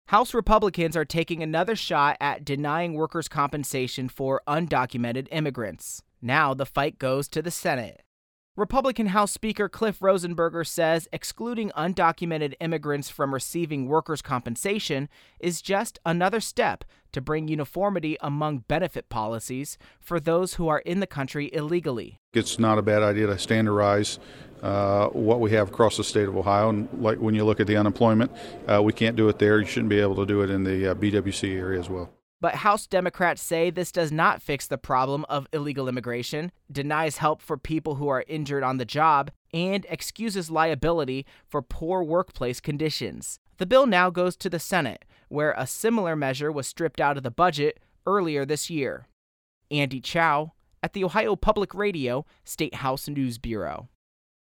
House Republicans are taking another shot at denying workers' compensation for undocumented immigrants. Now the fight goes to the Senate. Republican House Speaker Cliff Rosenberger says excluding undocumented immigrants from receiving workers' compensation is just another step to bring uniformity among benefit policies for those who are in the country illegally. It's not a bad idea to standardize what we have across the state of Ohio. And like when you look at the unemployment, we can't do it there. You shouldn't be able to do it in the BWC area as well. But House Democrats say this does not fix the problem of illegal immigration, denies help for people who are injured on the job, and excuses liability for poor workplace conditions. The bill now goes to the Senate, where a similar measure was stripped out of the budget earlier this year. Andy Chow at the Ohio Public Radio State House News Bureau.